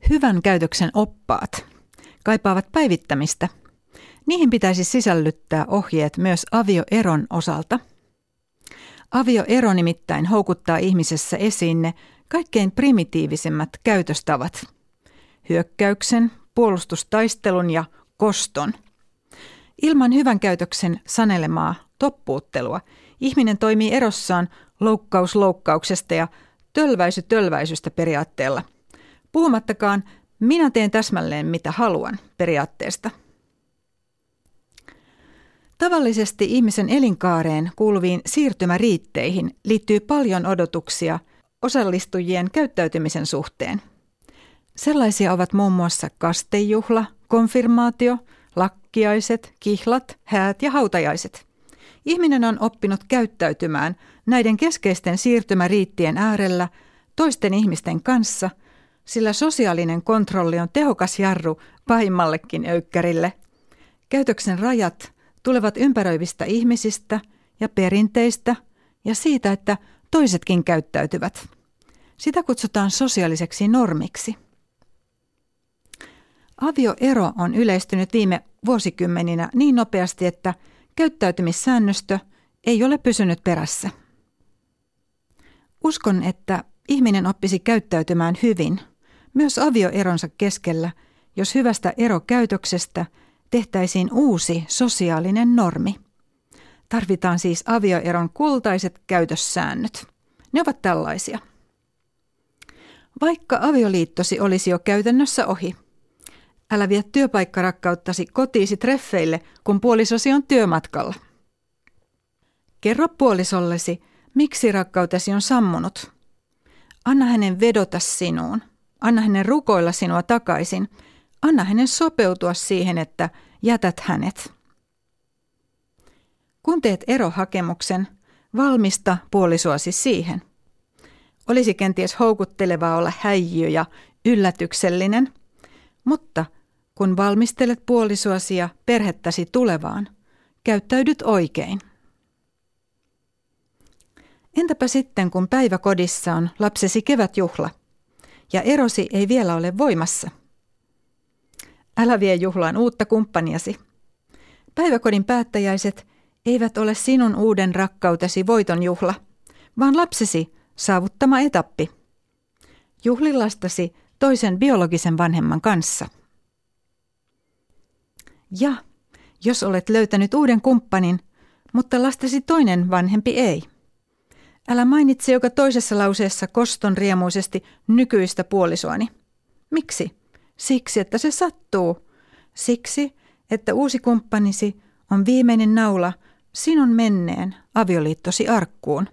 Hyvän käytöksen oppaat kaipaavat päivittämistä. Niihin pitäisi sisällyttää ohjeet myös avioeron osalta. Avioero nimittäin houkuttaa ihmisessä esiin ne kaikkein primitiivisimmät käytöstavat. Hyökkäyksen, puolustustaistelun ja koston. Ilman hyvän käytöksen sanelemaa toppuuttelua ihminen toimii erossaan loukkaus loukkauksesta ja tölväisy tölväisystä periaatteella. Puhumattakaan minä teen täsmälleen mitä haluan periaatteesta. Tavallisesti ihmisen elinkaareen kuuluviin siirtymäriitteihin liittyy paljon odotuksia osallistujien käyttäytymisen suhteen. Sellaisia ovat muun muassa kastejuhla, konfirmaatio, lakkiaiset, kihlat, häät ja hautajaiset. Ihminen on oppinut käyttäytymään näiden keskeisten siirtymäriittien äärellä toisten ihmisten kanssa, sillä sosiaalinen kontrolli on tehokas jarru pahimmallekin öykkärille. Käytöksen rajat tulevat ympäröivistä ihmisistä ja perinteistä ja siitä, että toisetkin käyttäytyvät. Sitä kutsutaan sosiaaliseksi normiksi. Avioero on yleistynyt viime vuosikymmeninä niin nopeasti, että käyttäytymissäännöstö ei ole pysynyt perässä. Uskon, että ihminen oppisi käyttäytymään hyvin, myös avioeronsa keskellä, jos hyvästä erokäytöksestä tehtäisiin uusi sosiaalinen normi. Tarvitaan siis avioeron kultaiset käytössäännöt. Ne ovat tällaisia. Vaikka avioliittosi olisi jo käytännössä ohi, älä vie työpaikkarakkauttasi kotiisi treffeille, kun puolisosi on työmatkalla. Kerro puolisollesi, miksi rakkautesi on sammunut. Anna hänen vedota sinuun. Anna hänen rukoilla sinua takaisin. Anna hänen sopeutua siihen, että jätät hänet. Kun teet erohakemuksen, valmista puolisoasi siihen. Olisi kenties houkuttelevaa olla häijy ja yllätyksellinen, mutta kun valmistelet puolisoasi ja perhettäsi tulevaan, käyttäydyt oikein. Entäpä sitten, kun päiväkodissa on lapsesi kevätjuhla ja erosi ei vielä ole voimassa? Älä vie juhlaan uutta kumppaniasi. Päiväkodin päättäjäiset eivät ole sinun uuden rakkautesi voitonjuhla, vaan lapsesi saavuttama etappi. Juhli lastasi toisen biologisen vanhemman kanssa. Ja jos olet löytänyt uuden kumppanin, mutta lastesi toinen vanhempi ei. Älä mainitse joka toisessa lauseessa koston riemuisesti nykyistä puolisoani. Miksi? Siksi, että se sattuu. Siksi, että uusi kumppanisi on viimeinen naula sinun menneen avioliittosi arkkuun.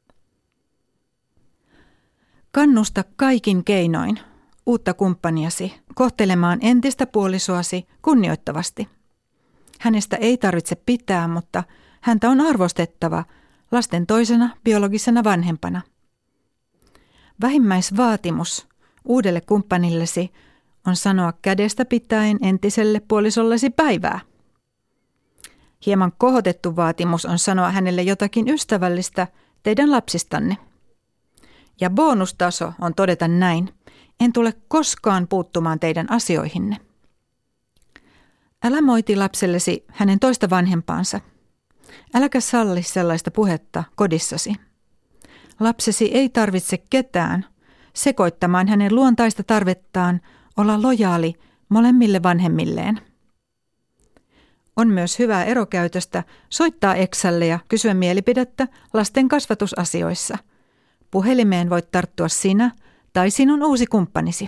Kannusta kaikin keinoin uutta kumppaniasi kohtelemaan entistä puolisoasi kunnioittavasti. Hänestä ei tarvitse pitää, mutta häntä on arvostettava lasten toisena biologisena vanhempana. Vähimmäisvaatimus uudelle kumppanillesi on sanoa kädestä pitäen entiselle puolisollesi päivää. Hieman kohotettu vaatimus on sanoa hänelle jotakin ystävällistä teidän lapsistanne. Ja bonustaso on todeta näin: en tule koskaan puuttumaan teidän asioihinne. Älä moiti lapsellesi hänen toista vanhempaansa. Äläkä salli sellaista puhetta kodissasi. Lapsesi ei tarvitse ketään sekoittamaan hänen luontaista tarvettaan olla lojaali molemmille vanhemmilleen. On myös hyvää erokäytöstä soittaa eksälle ja kysyä mielipidettä lasten kasvatusasioissa. Puhelimeen voit tarttua sinä tai sinun uusi kumppanisi.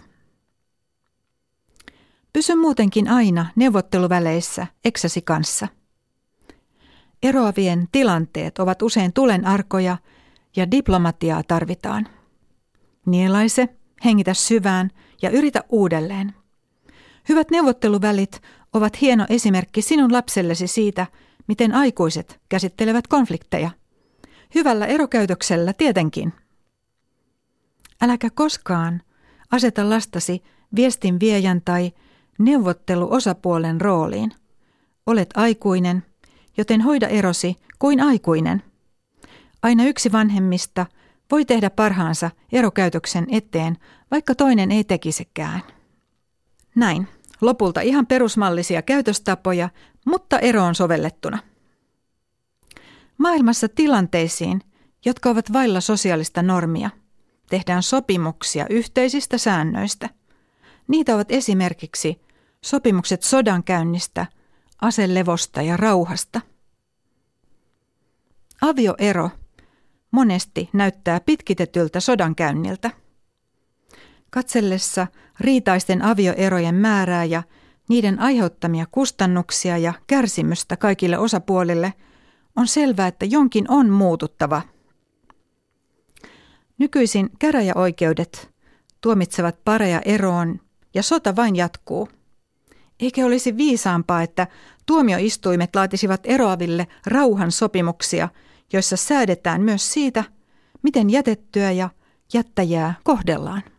Pysy muutenkin aina neuvotteluväleissä eksäsi kanssa. Eroavien tilanteet ovat usein tulenarkoja ja diplomatiaa tarvitaan. Nielaise, hengitä syvään ja yritä uudelleen. Hyvät neuvotteluvälit ovat hieno esimerkki sinun lapsellesi siitä, miten aikuiset käsittelevät konflikteja. Hyvällä erokäytöksellä tietenkin. Äläkä koskaan aseta lastasi viestin viejän tai neuvotteluosapuolen rooliin. Olet aikuinen, joten hoida erosi kuin aikuinen. Aina yksi vanhemmista voi tehdä parhaansa erokäytöksen eteen, vaikka toinen ei tekisikään. Näin. Lopulta ihan perusmallisia käytöstapoja, mutta eroon sovellettuna. Maailmassa tilanteisiin, jotka ovat vailla sosiaalista normia, tehdään sopimuksia yhteisistä säännöistä. Niitä ovat esimerkiksi sopimukset sodankäynnistä, aselevosta ja rauhasta. Avioero monesti näyttää pitkitetyltä sodankäynniltä. Katsellessa riitaisten avioerojen määrää ja niiden aiheuttamia kustannuksia ja kärsimystä kaikille osapuolille on selvää, että jonkin on muututtava. Nykyisin käräjäoikeudet tuomitsevat pareja eroon ja sota vain jatkuu. Eikö olisi viisaampaa, että tuomioistuimet laatisivat eroaville rauhansopimuksia, joissa säädetään myös siitä, miten jätettyä ja jättäjää kohdellaan?